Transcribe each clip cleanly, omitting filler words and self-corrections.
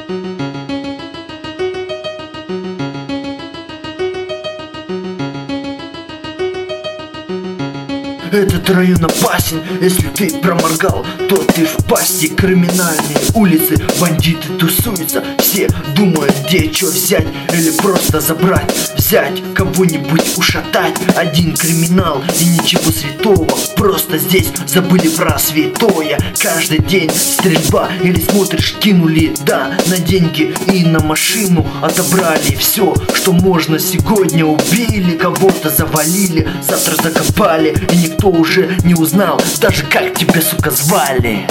Этот район опасен, если ты проморгал, то ты в пасти. Криминальные улицы, бандиты тусуются, все думают, где что взять или просто забрать. Взять, кого-нибудь ушатать. Один криминал и ничего святого, просто здесь забыли про святое. Каждый день стрельба или смотришь, кинули, да, на деньги и на машину. Отобрали все, что можно сегодня. Убили, кого-то завалили, завтра закопали, и никто уже не узнал даже, как тебя, сука, звали.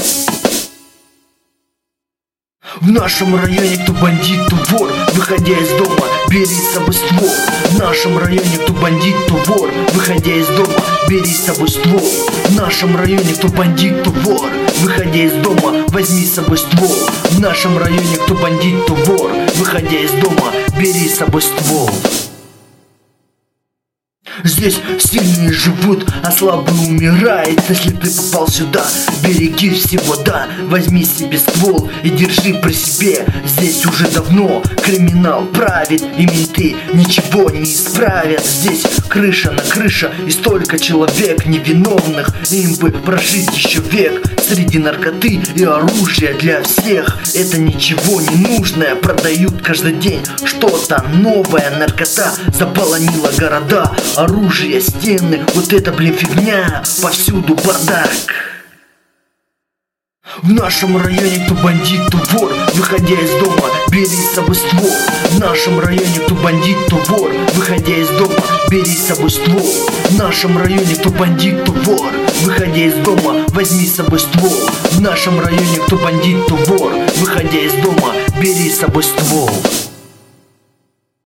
В нашем районе кто бандит, то вор. Выходя из дома, бери с собой ствол. В нашем районе кто бандит, то вор. Выходя из дома, бери с собой ствол. В нашем районе кто бандит, то вор. Выходя из дома, возьми с собой ствол. В нашем районе кто бандит, то вор. Выходя из дома, бери с собой ствол. Здесь сильные живут, а слабый умирает. Если ты попал сюда, береги всего, да. Возьми себе ствол и держи при себе. Здесь уже давно криминал правит, и менты ничего не исправят. Здесь крыша на крыша и столько человек невиновных. Им бы прожить еще век среди наркоты и оружия для всех. Это ничего не нужное, продают каждый день что-то новое. Наркота заполонила города, оружие, стены, вот это, блин, фигня, повсюду бардак. В нашем районе кто бандит, то вор. Выходя из дома, бери с собой ствол. В нашем районе кто бандит, то вор. Выходя из дома, бери с собой ствол. В нашем районе кто бандит, то вор. Выходя из дома, возьми с собой ствол. В нашем районе кто бандит, то вор. Выходя из дома, бери с собой ствол.